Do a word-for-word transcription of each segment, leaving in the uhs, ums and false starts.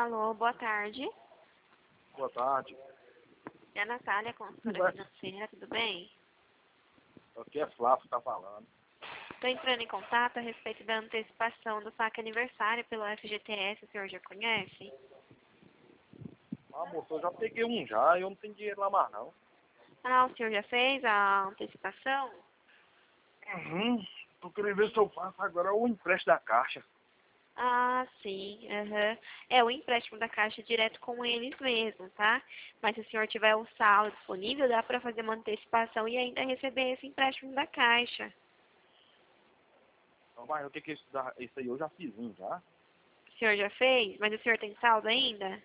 Alô, boa tarde. Boa tarde. É a Natália, consultora financeira, tudo bem? Aqui é Flávio que tá falando. Estou entrando em contato a respeito da antecipação do saque aniversário pelo F G T S, o senhor já conhece? Ah, moço, eu já peguei um já e eu não tenho dinheiro lá mais não. Ah, o senhor já fez a antecipação? Uhum. Tô querendo ver se eu faço agora o empréstimo da caixa. Ah, sim, aham. É o empréstimo da Caixa direto com eles mesmo, tá? Mas se o senhor tiver o saldo disponível, dá para fazer uma antecipação e ainda receber esse empréstimo da Caixa. Então, mas eu tenho que estudar. Isso aí eu já fiz um já. O senhor já fez? Mas o senhor tem saldo ainda?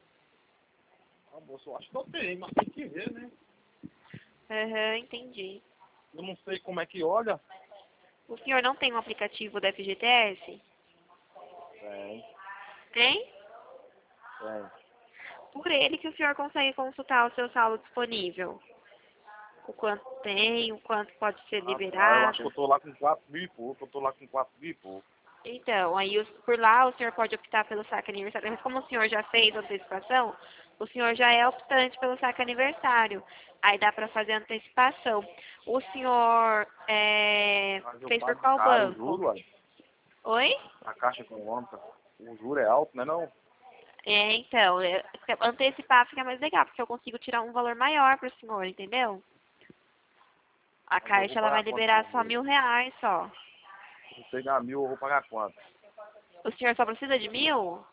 Ah, moço, eu acho que eu tenho, mas tem que ver, né? Aham, entendi. Eu não sei como é que olha. O senhor não tem um aplicativo da F G T S? Tem, Tem? tem. Por ele que o senhor consegue consultar o seu saldo disponível. O quanto tem, o quanto pode ser Ah, tá. Eu acho que eu liberado. tô lá com quatro mil e pouco. Eu tô lá com quatro mil e pouco. Então, aí os- por lá o senhor pode optar pelo saque aniversário. Mas como o senhor já fez a antecipação, o senhor já é optante pelo saque aniversário. Aí dá para fazer a antecipação. O senhor é, Mas eu fez por pago qual caro o banco? juro, ué. Oi? A caixa econômica. O juro é alto, né não? É, então, é, antecipar fica mais legal, porque eu consigo tirar um valor maior para o senhor, entendeu? A Mas eu vou Caixa ela vai pagar quanto por liberar só mês? mil reais só. Se eu pegar mil, eu vou pagar quanto? O senhor só precisa de mil?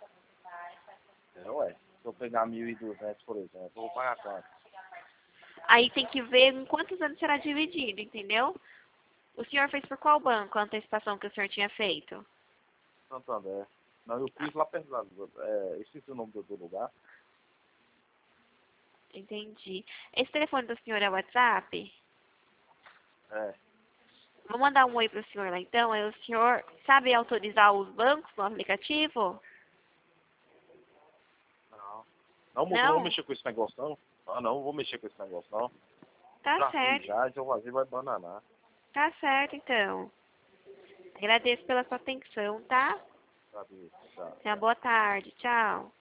É, ué. Se eu pegar mil e duzentos, por exemplo, eu vou pagar quanto? Aí tem que ver em quantos anos será dividido, entendeu? O senhor fez por qual banco a antecipação que o senhor tinha feito? Santander. Não, eu fiz lá perto da... É, esqueci o nome do, do lugar. Entendi. Esse telefone do senhor é WhatsApp? É. Vou mandar um oi pro senhor lá então. Aí o senhor sabe autorizar os bancos no aplicativo? Não. Não, moço, eu não vou Não? mexer com esse negócio, não. Ah, não, não vou mexer com esse negócio, não. Tá Já fiz certo. já, se eu fazer vai bananar. Tá certo, então. Agradeço pela sua atenção, tá? Sabe? Tá. Tenha uma boa tarde. Tchau.